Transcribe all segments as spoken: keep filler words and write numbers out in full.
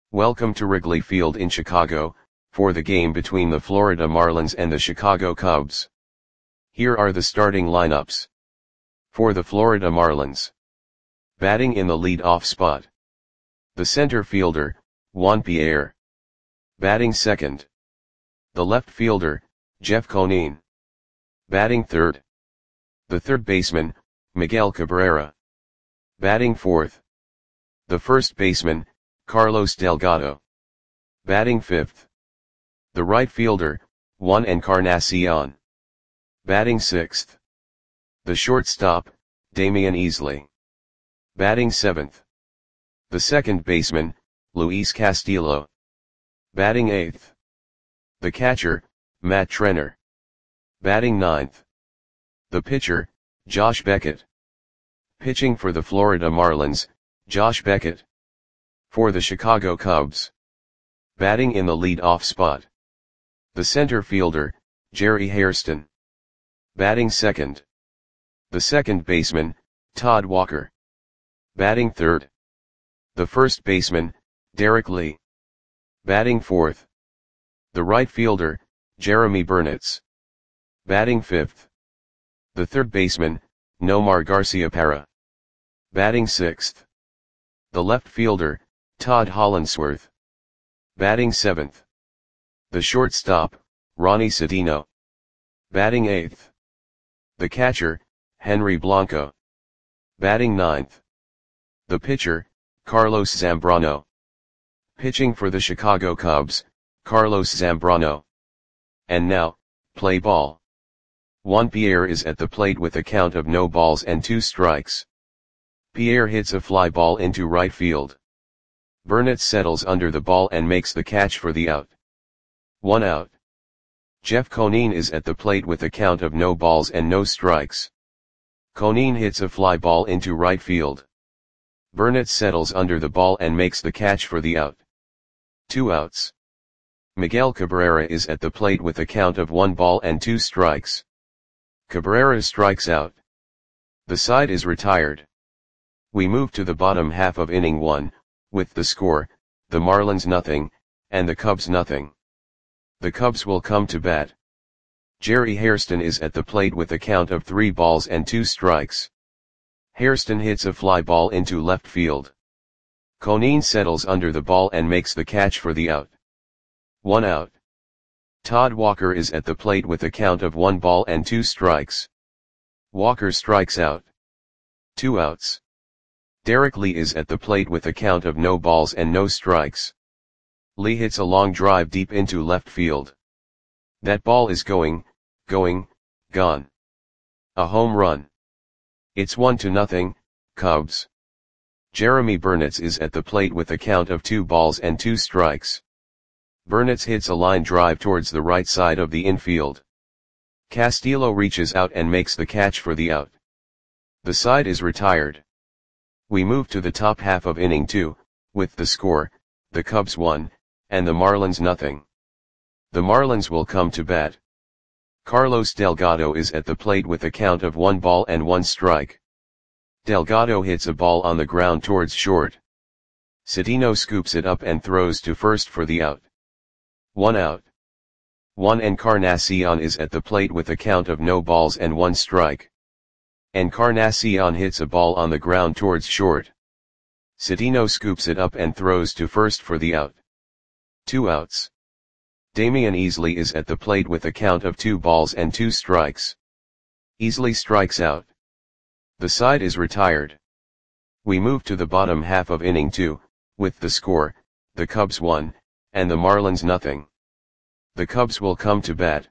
Welcome to Wrigley Field in Chicago, for the game between the Florida Marlins and the Chicago Cubs. Here are the starting lineups. For the Florida Marlins. Batting in the lead-off spot. The center fielder, Juan Pierre. Batting second. The left fielder, Jeff Conine. Batting third. The third baseman, Miguel Cabrera. Batting fourth. The first baseman, Carlos Delgado. Batting fifth. The right fielder, Juan Encarnacion. Batting sixth. The shortstop, Damian Easley. Batting seventh. The second baseman, Luis Castillo. Batting eighth. The catcher, Matt Trenner. Batting ninth. The pitcher, Josh Beckett. Pitching for the Florida Marlins, Josh Beckett. For the Chicago Cubs. Batting in the lead-off spot. The center fielder, Jerry Hairston. Batting second. The second baseman, Todd Walker. Batting third. The first baseman, Derek Lee. Batting fourth. The right fielder, Jeremy Burnitz. Batting fifth. The third baseman, Nomar Garciaparra. Batting sixth. The left fielder, Todd Hollandsworth. Batting seventh. The shortstop, Ronnie Sedino. Batting eighth. The catcher, Henry Blanco. Batting ninth. The pitcher, Carlos Zambrano. Pitching for the Chicago Cubs, Carlos Zambrano. And now, play ball. Juan Pierre is at the plate with a count of no balls and two strikes. Pierre hits a fly ball into right field. Burnitz settles under the ball and makes the catch for the out. One out. Jeff Conine is at the plate with a count of no balls and no strikes. Conine hits a fly ball into right field. Burnitz settles under the ball and makes the catch for the out. Two outs. Miguel Cabrera is at the plate with a count of one ball and two strikes. Cabrera strikes out. The side is retired. We move to the bottom half of inning one, with the score, the Marlins nothing, and the Cubs nothing. The Cubs will come to bat. Jerry Hairston is at the plate with a count of three balls and two strikes. Hairston hits a fly ball into left field. Conine settles under the ball and makes the catch for the out. One out. Todd Walker is at the plate with a count of one ball and two strikes. Walker strikes out. Two outs. Derek Lee is at the plate with a count of no balls and no strikes. Lee hits a long drive deep into left field. That ball is going, going, gone. A home run. It's one to nothing, Cubs. Jeremy Burnitz is at the plate with a count of two balls and two strikes. Burnitz hits a line drive towards the right side of the infield. Castillo reaches out and makes the catch for the out. The side is retired. We move to the top half of inning two, with the score, the Cubs one, and the Marlins nothing. The Marlins will come to bat. Carlos Delgado is at the plate with a count of one ball and one strike. Delgado hits a ball on the ground towards short. Sedino scoops it up and throws to first for the out. One out. Juan Encarnacion is at the plate with a count of no balls and one strike. Encarnacion hits a ball on the ground towards short. Sedino scoops it up and throws to first for the out. Two outs. Damian Easley is at the plate with a count of two balls and two strikes. Easley strikes out. The side is retired. We move to the bottom half of inning two, with the score, the Cubs one, and the Marlins nothing. The Cubs will come to bat.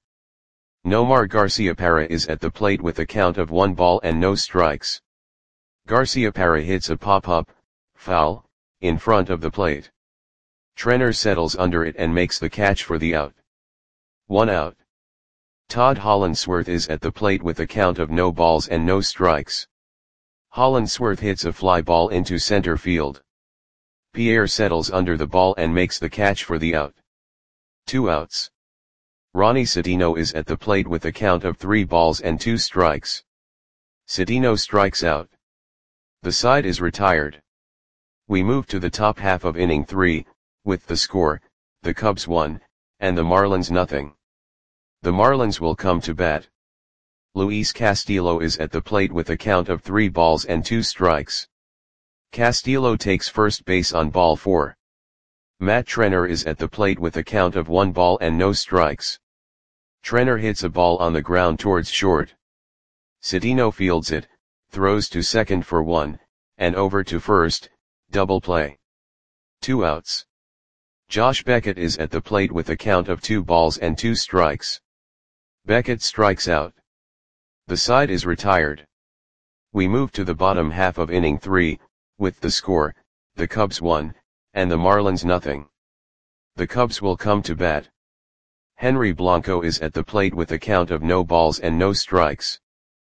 Nomar Garciaparra is at the plate with a count of one ball and no strikes. Garciaparra hits a pop-up, foul, in front of the plate. Trenner settles under it and makes the catch for the out. One out. Todd Hollandsworth is at the plate with a count of no balls and no strikes. Hollandsworth hits a fly ball into center field. Pierre settles under the ball and makes the catch for the out. Two outs. Ronnie Sedino is at the plate with a count of three balls and two strikes. Sedino strikes out. The side is retired. We move to the top half of inning three, with the score, the Cubs one, and the Marlins nothing. The Marlins will come to bat. Luis Castillo is at the plate with a count of three balls and two strikes. Castillo takes first base on ball four. Matt Trenner is at the plate with a count of one ball and no strikes. Trenner hits a ball on the ground towards short. Cedeno fields it, throws to second for one, and over to first, double play. Two outs. Josh Beckett is at the plate with a count of two balls and two strikes. Beckett strikes out. The side is retired. We move to the bottom half of inning three, with the score, the Cubs one, and the Marlins nothing. The Cubs will come to bat. Henry Blanco is at the plate with a count of no balls and no strikes.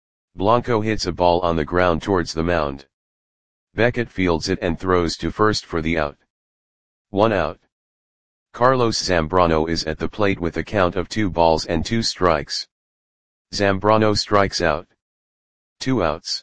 Blanco hits a ball on the ground towards the mound. Beckett fields it and throws to first for the out. One out. Carlos Zambrano is at the plate with a count of two balls and two strikes. Zambrano strikes out. Two outs.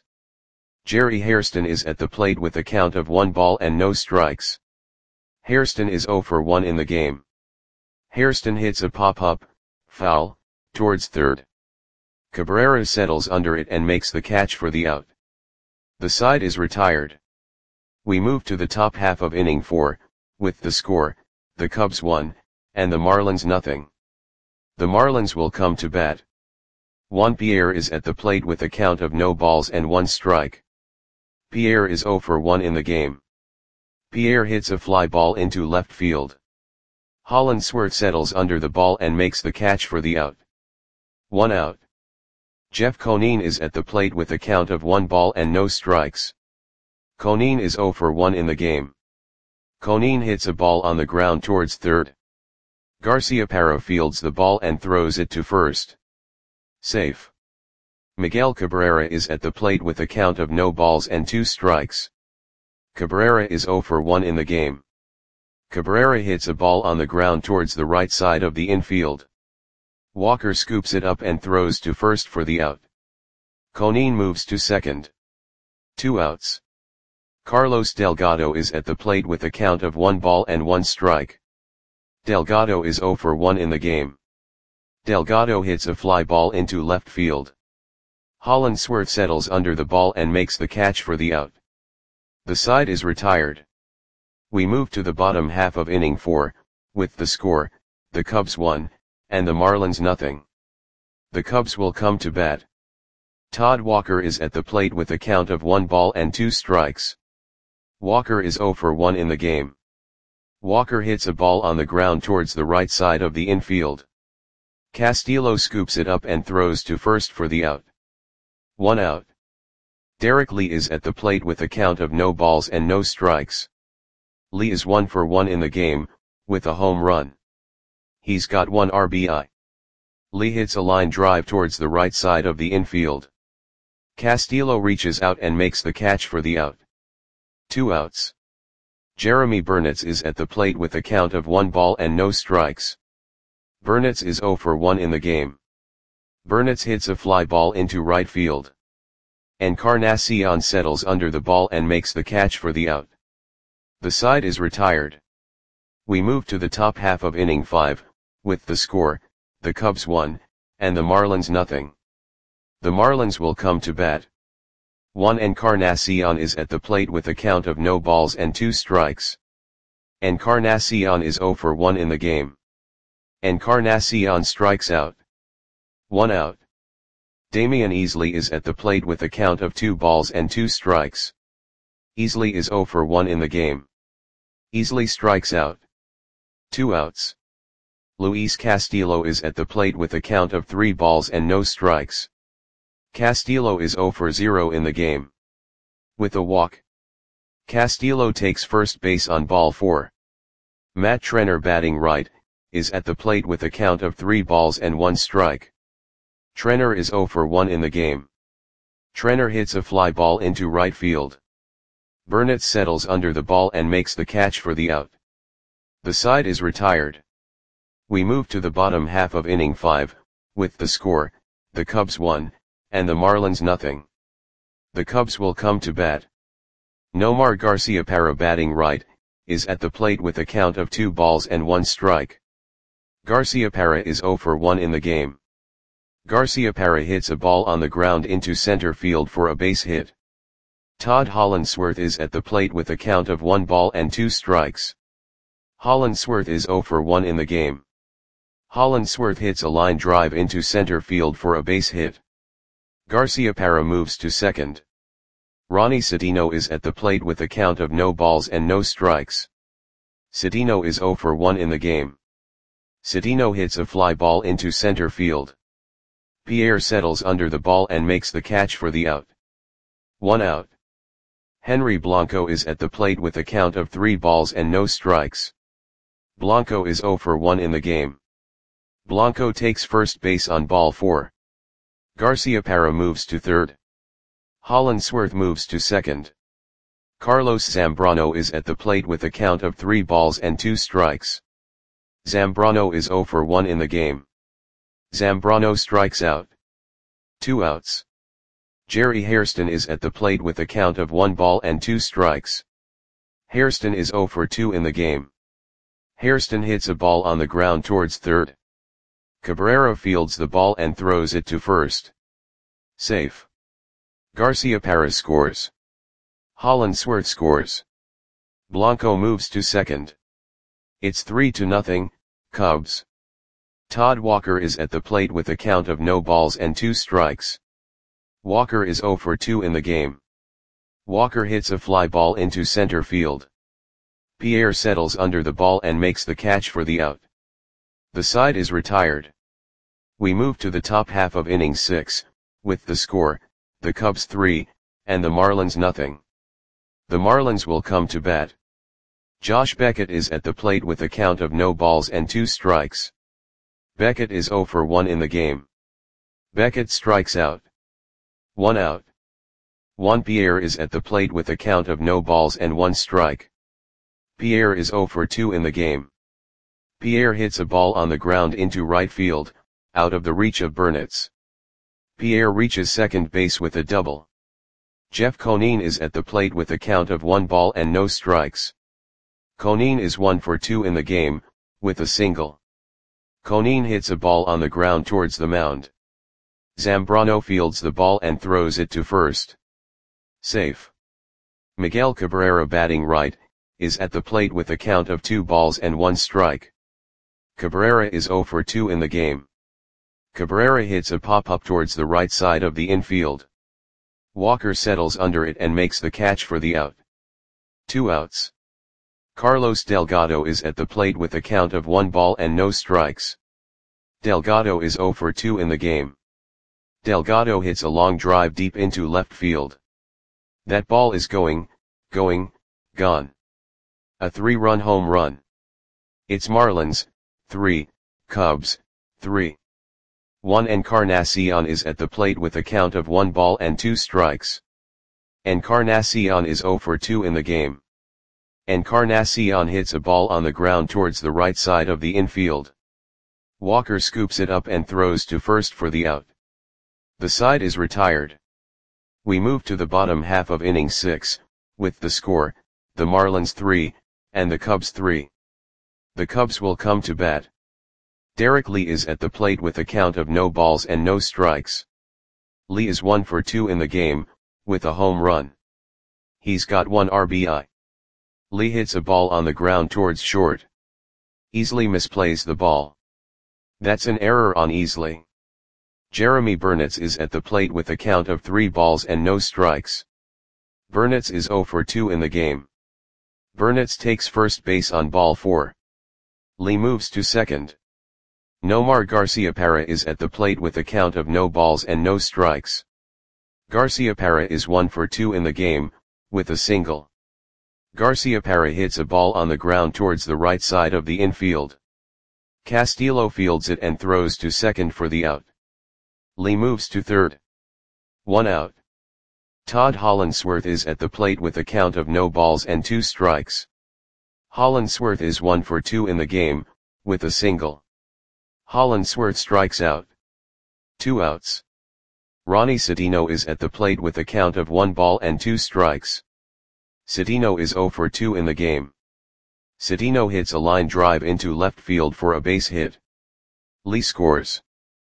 Jerry Hairston is at the plate with a count of one ball and no strikes. Hairston is zero for one in the game. Hairston hits a pop-up, foul, towards third. Cabrera settles under it and makes the catch for the out. The side is retired. We move to the top half of inning four, with the score, the Cubs one, and the Marlins nothing. The Marlins will come to bat. Juan Pierre is at the plate with a count of no balls and one strike. Pierre is zero for one in the game. Pierre hits a fly ball into left field. Hollandsworth settles under the ball and makes the catch for the out. One out. Jeff Conine is at the plate with a count of one ball and no strikes. Conine is zero for one in the game. Conine hits a ball on the ground towards third. Garciaparra fields the ball and throws it to first. Safe. Miguel Cabrera is at the plate with a count of no balls and two strikes. Cabrera is zero for one in the game. Cabrera hits a ball on the ground towards the right side of the infield. Walker scoops it up and throws to first for the out. Conine moves to second. Two outs. Carlos Delgado is at the plate with a count of one ball and one strike. Delgado is zero for one in the game. Delgado hits a fly ball into left field. Hollandsworth settles under the ball and makes the catch for the out. The side is retired. We move to the bottom half of inning four, with the score, the Cubs one, and the Marlins nothing. The Cubs will come to bat. Todd Walker is at the plate with a count of one ball and two strikes. Walker is zero for one in the game. Walker hits a ball on the ground towards the right side of the infield. Castillo scoops it up and throws to first for the out. One out. Derek Lee is at the plate with a count of no balls and no strikes. Lee is one for one in the game, with a home run. He's got one R B I. Lee hits a line drive towards the right side of the infield. Castillo reaches out and makes the catch for the out. Two outs. Jeremy Burnitz is at the plate with a count of one ball and no strikes. Burnitz is zero for one in the game. Burnitz hits a fly ball into right field. Encarnacion settles under the ball and makes the catch for the out. The side is retired. We move to the top half of inning five, with the score, the Cubs one, and the Marlins nothing. The Marlins will come to bat. Juan Encarnacion is at the plate with a count of no balls and two strikes. Encarnacion is zero for one in the game. Encarnacion strikes out. One out. Damian Easley is at the plate with a count of two balls and two strikes. Easley is zero for one in the game. Easley strikes out. Two outs. Luis Castillo is at the plate with a count of three balls and no strikes. Castillo is zero for zero in the game. With a walk. Castillo takes first base on ball four. Matt Trenner, batting right, is at the plate with a count of three balls and one strike. Trenner is zero for one in the game. Trenner hits a fly ball into right field. Burnitz settles under the ball and makes the catch for the out. The side is retired. We move to the bottom half of inning five, with the score, the Cubs one, and the Marlins nothing. The Cubs will come to bat. Nomar Garciaparra, batting right, is at the plate with a count of two balls and one strike. Garciaparra is zero for one in the game. Garciaparra hits a ball on the ground into center field for a base hit. Todd Hollandsworth is at the plate with a count of one ball and two strikes. Hollandsworth is zero for one in the game. Hollandsworth hits a line drive into center field for a base hit. Garciaparra moves to second. Ronnie Cedeno is at the plate with a count of no balls and no strikes. Cedeno is zero for one in the game. Cedeno hits a fly ball into center field. Pierre settles under the ball and makes the catch for the out. One out. Henry Blanco is at the plate with a count of three balls and no strikes. Blanco is zero for one in the game. Blanco takes first base on ball four. Garciaparra moves to third. Hollandsworth moves to second. Carlos Zambrano is at the plate with a count of three balls and two strikes. Zambrano is zero for one in the game. Zambrano strikes out. Two outs. Jerry Hairston is at the plate with a count of one ball and two strikes. Hairston is zero for two in the game. Hairston hits a ball on the ground towards third. Cabrera fields the ball and throws it to first. Safe. Garciaparra scores. Hollandsworth scores. Blanco moves to second. It's three to nothing, Cubs. Todd Walker is at the plate with a count of no balls and two strikes. Walker is zero for two in the game. Walker hits a fly ball into center field. Pierre settles under the ball and makes the catch for the out. The side is retired. We move to the top half of inning six, with the score, the Cubs three, and the Marlins nothing. The Marlins will come to bat. Josh Beckett is at the plate with a count of no balls and two strikes. Beckett is zero for one in the game. Beckett strikes out. One out. Juan Pierre is at the plate with a count of no balls and one strike. Pierre is zero for two in the game. Pierre hits a ball on the ground into right field, out of the reach of Burnitz. Pierre reaches second base with a double. Jeff Conine is at the plate with a count of one ball and no strikes. Conine is one for two in the game, with a single. Conine hits a ball on the ground towards the mound. Zambrano fields the ball and throws it to first. Safe. Miguel Cabrera, batting right, is at the plate with a count of two balls and one strike. Cabrera is zero for two in the game. Cabrera hits a pop-up towards the right side of the infield. Walker settles under it and makes the catch for the out. Two outs. Carlos Delgado is at the plate with a count of one ball and no strikes. Delgado is zero for two in the game. Delgado hits a long drive deep into left field. That ball is going, going, gone. A three-run home run. It's Marlins, three, Cubs, three. Juan Encarnacion is at the plate with a count of one ball and two strikes. Encarnacion is zero for two in the game. Encarnacion hits a ball on the ground towards the right side of the infield. Walker scoops it up and throws to first for the out. The side is retired. We move to the bottom half of inning six, with the score, the Marlins three, and the Cubs three. The Cubs will come to bat. Derek Lee is at the plate with a count of no balls and no strikes. Lee is one for two in the game, with a home run. He's got one R B I. Lee hits a ball on the ground towards short. Easley misplays the ball. That's an error on Easley. Jeremy Burnitz is at the plate with a count of three balls and no strikes. Burnitz is zero for two in the game. Burnitz takes first base on ball four. Lee moves to second. Nomar Garciaparra is at the plate with a count of no balls and no strikes. Garciaparra is one for two in the game, with a single. Garciaparra hits a ball on the ground towards the right side of the infield. Castillo fields it and throws to second for the out. Lee moves to third. One out. Todd Hollandsworth is at the plate with a count of no balls and two strikes. Hollandsworth is one for two in the game, with a single. Hollandsworth strikes out. Two outs. Ronnie Cedeno is at the plate with a count of one ball and two strikes. Cedeno is zero for two in the game. Citino hits a line drive into left field for a base hit. Lee scores.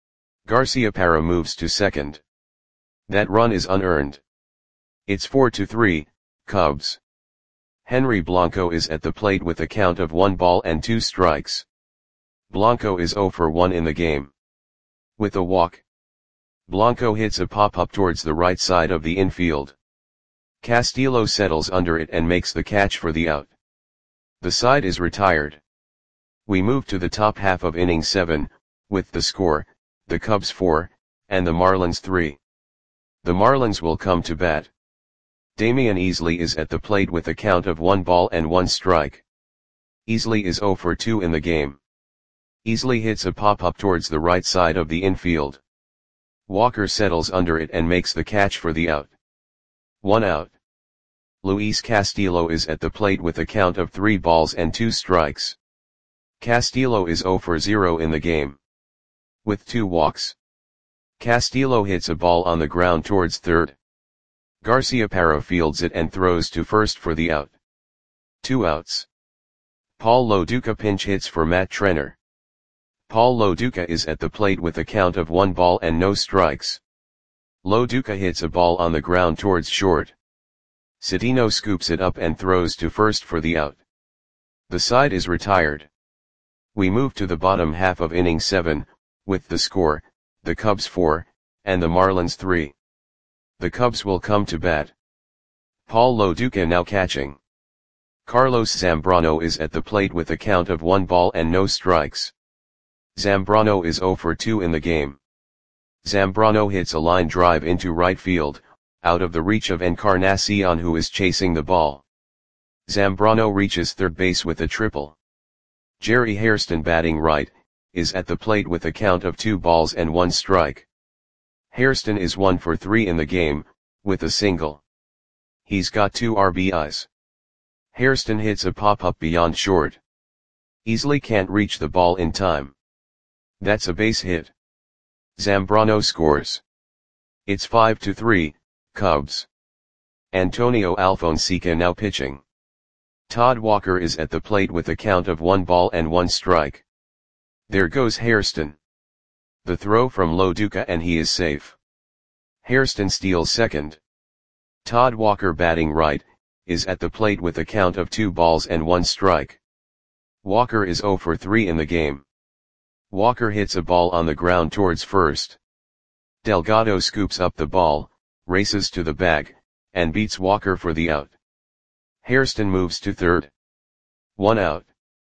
Garciaparra moves to second. That run is unearned. It's four to three, Cubs. Henry Blanco is at the plate with a count of one ball and two strikes. Blanco is zero for one in the game. With a walk, Blanco hits a pop-up towards the right side of the infield. Castillo settles under it and makes the catch for the out. The side is retired. We move to the top half of inning seven, with the score, the Cubs four, and the Marlins three. The Marlins will come to bat. Damian Easley is at the plate with a count of one ball and one strike. Easley is zero for two in the game. Easley hits a pop-up towards the right side of the infield. Walker settles under it and makes the catch for the out. One out. Luis Castillo is at the plate with a count of three balls and two strikes. Castillo is zero for zero in the game. With two walks, Castillo hits a ball on the ground towards third. Garciaparra fields it and throws to first for the out. Two outs. Paul Lo Duca pinch hits for Matt Trenner. Paul Lo Duca is at the plate with a count of one ball and no strikes. Lo Duca hits a ball on the ground towards short. Citino scoops it up and throws to first for the out. The side is retired. We move to the bottom half of inning seven, with the score, the Cubs four, and the Marlins three. The Cubs will come to bat. Paul Lo Duca now catching. Carlos Zambrano is at the plate with a count of one ball and no strikes. Zambrano is zero for two in the game. Zambrano hits a line drive into right field, out of the reach of Encarnacion, who is chasing the ball. Zambrano reaches third base with a triple. Jerry Hairston, batting right, is at the plate with a count of two balls and one strike. Hairston is one for three in the game, with a single. He's got two R B Is. Hairston hits a pop-up beyond short. Easley can't reach the ball in time. That's a base hit. Zambrano scores. It's five to three, Cubs. Antonio Alfonseca now pitching. Todd Walker is at the plate with a count of one ball and one strike. There goes Hairston. The throw from Lo Duca and he is safe. Hairston steals second. Todd Walker, batting right, is at the plate with a count of two balls and one strike. Walker is zero for three in the game. Walker hits a ball on the ground towards first. Delgado scoops up the ball, races to the bag, and beats Walker for the out. Hairston moves to third. One out.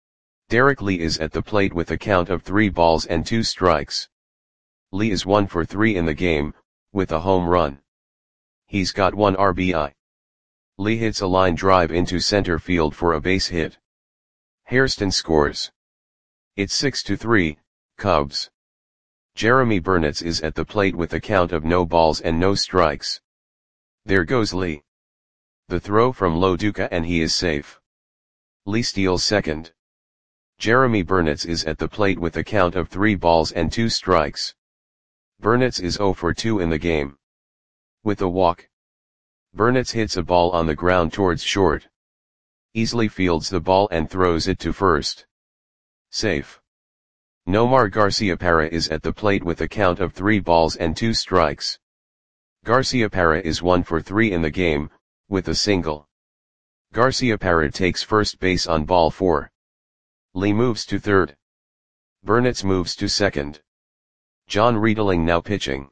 Derek Lee is at the plate with a count of three balls and two strikes. Lee is one for three in the game, with a home run. He's got one R B I. Lee hits a line drive into center field for a base hit. Hairston scores. It's six to three, Cubs. Jeremy Burnitz is at the plate with a count of no balls and no strikes. There goes Lee. The throw from Lo Duca and he is safe. Lee steals second. Jeremy Burnitz is at the plate with a count of three balls and two strikes. Burnitz is zero for two in the game. With a walk, Burnitz hits a ball on the ground towards short. Easley fields the ball and throws it to first. Safe. Nomar Garciaparra is at the plate with a count of three balls and two strikes. Garciaparra is one for three in the game, with a single. Garciaparra takes first base on ball four. Lee moves to third. Burnitz moves to second. John Riedling now pitching.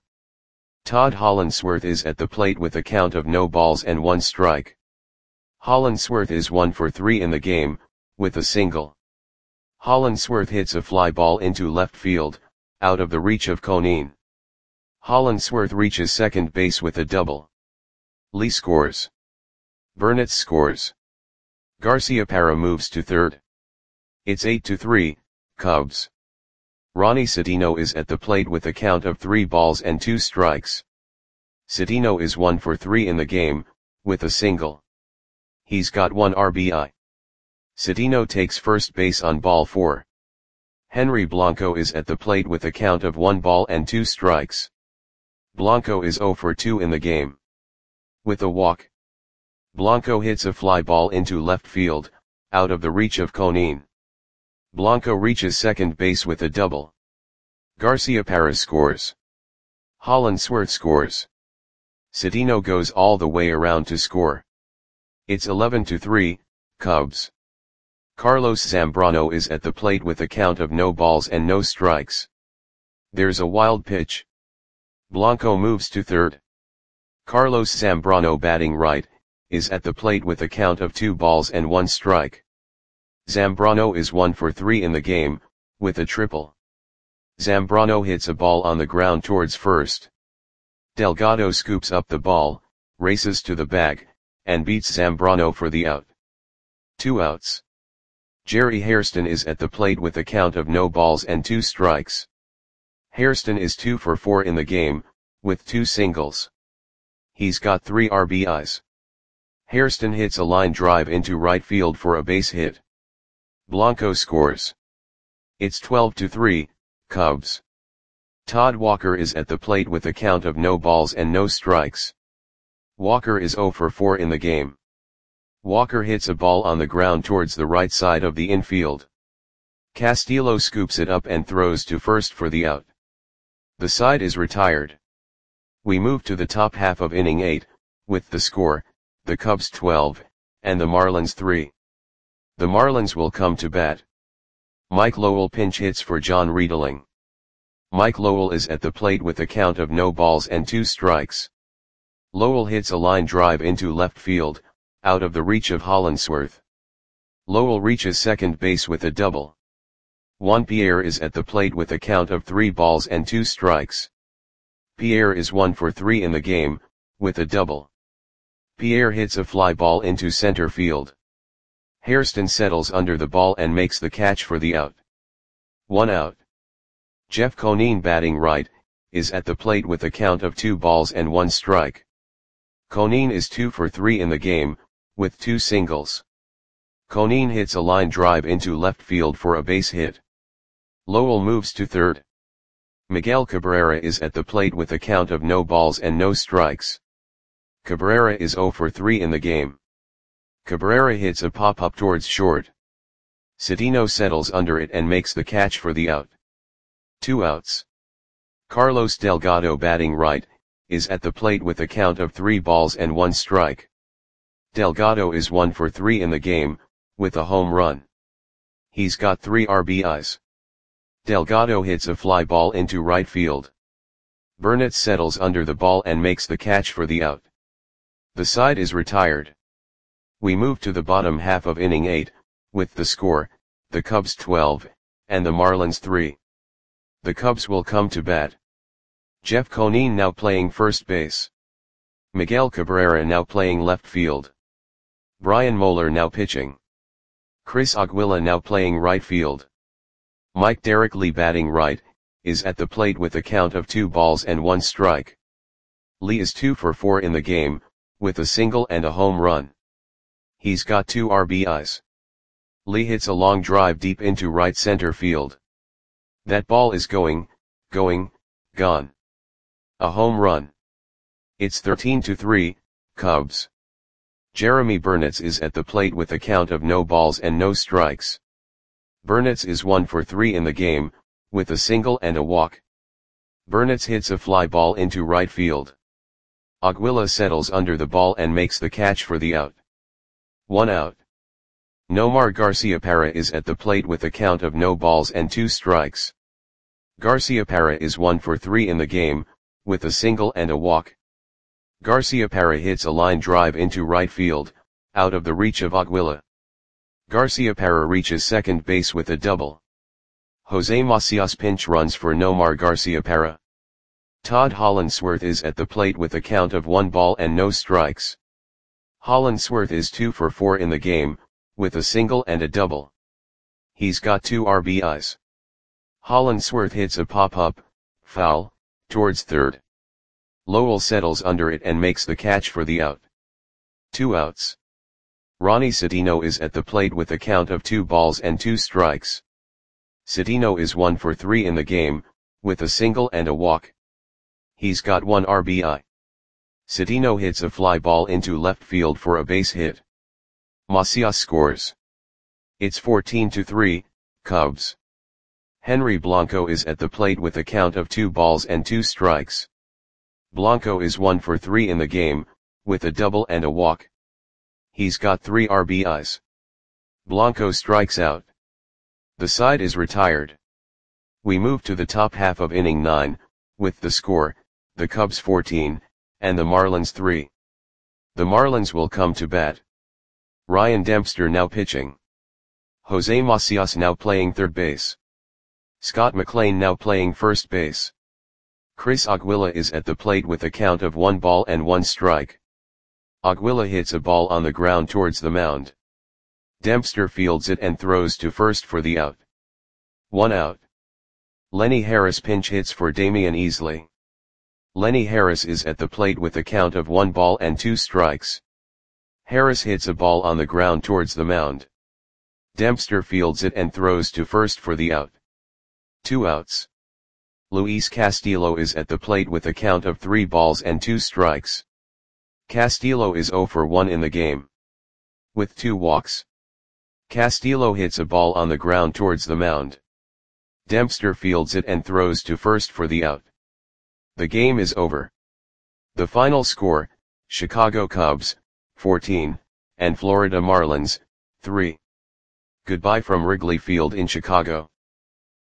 Todd Hollandsworth is at the plate with a count of no balls and one strike. Hollandsworth is one for three in the game, with a single. Hollandsworth hits a fly ball into left field, out of the reach of Conine. Hollandsworth reaches second base with a double. Lee scores. Burnitz scores. Garciaparra moves to third. It's eight to three, Cubs. Ronnie Citino is at the plate with a count of three balls and two strikes. Citino is one for three in the game, with a single. He's got one R B I. Citino takes first base on ball four. Henry Blanco is at the plate with a count of one ball and two strikes. Blanco is zero for two in the game. With a walk, Blanco hits a fly ball into left field, out of the reach of Conin. Blanco reaches second base with a double. Garciaparra scores. Hollandsworth scores. Citino goes all the way around to score. It's eleven to three, Cubs. Carlos Zambrano is at the plate with a count of no balls and no strikes. There's a wild pitch. Blanco moves to third. Carlos Zambrano, batting right, is at the plate with a count of two balls and one strike. Zambrano is one for three in the game, with a triple. Zambrano hits a ball on the ground towards first. Delgado scoops up the ball, races to the bag, and beats Zambrano for the out. Two outs. Jerry Hairston is at the plate with a count of no balls and two strikes. Hairston is two for four in the game, with two singles. He's got three R B Is. Hairston hits a line drive into right field for a base hit. Blanco scores. It's twelve to three, Cubs. Todd Walker is at the plate with a count of no balls and no strikes. Walker is zero for four in the game. Walker hits a ball on the ground towards the right side of the infield. Castillo scoops it up and throws to first for the out. The side is retired. We move to the top half of inning eight, with the score, the Cubs twelve, and the Marlins three. The Marlins will come to bat. Mike Lowell pinch hits for John Riedling. Mike Lowell is at the plate with a count of no balls and two strikes. Lowell hits a line drive into left field, out of the reach of Hollandsworth. Lowell reaches second base with a double. Juan Pierre is at the plate with a count of three balls and two strikes. Pierre is one for three in the game, with a double. Pierre hits a fly ball into center field. Hairston settles under the ball and makes the catch for the out. One out. Jeff Conin, batting right, is at the plate with a count of two balls and one strike. Conin is two for three in the game, with two singles. Conin hits a line drive into left field for a base hit. Lowell moves to third. Miguel Cabrera is at the plate with a count of no balls and no strikes. Cabrera is zero for three in the game. Cabrera hits a pop-up towards short. Citino settles under it and makes the catch for the out. Two outs. Carlos Delgado, batting right, is at the plate with a count of three balls and one strike. Delgado is one for three in the game, with a home run. He's got three R B Is. Delgado hits a fly ball into right field. Burnett settles under the ball and makes the catch for the out. The side is retired. We move to the bottom half of inning eight, with the score, the Cubs twelve, and the Marlins three. The Cubs will come to bat. Jeff Conin now playing first base. Miguel Cabrera now playing left field. Brian Moeller now pitching. Chris Aguila now playing right field. Mike Derrick Lee, batting right, is at the plate with a count of two balls and one strike. Lee is two for four in the game, with a single and a home run. He's got two R B Is. Lee hits a long drive deep into right center field. That ball is going, going, gone. A home run. It's thirteen to three, Cubs. Jeremy Burnett is at the plate with a count of no balls and no strikes. Burnett is one for three in the game, with a single and a walk. Burnett hits a fly ball into right field. Aguila settles under the ball and makes the catch for the out. One out. Nomar Garciaparra is at the plate with a count of no balls and two strikes. Garciaparra is one for three in the game, with a single and a walk. Garciaparra hits a line drive into right field, out of the reach of Aguila. Garciaparra reaches second base with a double. Jose Macias pinch runs for Nomar Garciaparra. Todd Hollandsworth is at the plate with a count of one ball and no strikes. Hollandsworth is two for four in the game, with a single and a double. He's got two R B Is. Hollandsworth hits a pop-up, foul, towards third. Lowell settles under it and makes the catch for the out. Two outs. Ronnie Citino is at the plate with a count of two balls and two strikes. Citino is one for three in the game, with a single and a walk. He's got one R B I. Citino hits a fly ball into left field for a base hit. Macias scores. It's fourteen to three, Cubs. Henry Blanco is at the plate with a count of two balls and two strikes. Blanco is one for three in the game, with a double and a walk. He's got three R B Is. Blanco strikes out. The side is retired. We move to the top half of inning nine, with the score, the Cubs fourteen, and the Marlins three. The Marlins will come to bat. Ryan Dempster now pitching. Jose Macias now playing third base. Scott McLean now playing first base. Chris Aguila is at the plate with a count of one ball and one strike. Aguila hits a ball on the ground towards the mound. Dempster fields it and throws to first for the out. One out. Lenny Harris pinch hits for Damian Easley. Lenny Harris is at the plate with a count of one ball and two strikes. Harris hits a ball on the ground towards the mound. Dempster fields it and throws to first for the out. Two outs. Luis Castillo is at the plate with a count of three balls and two strikes. Castillo is zero for one in the game. With two walks. Castillo hits a ball on the ground towards the mound. Dempster fields it and throws to first for the out. The game is over. The final score, Chicago Cubs, fourteen, and Florida Marlins, three. Goodbye from Wrigley Field in Chicago.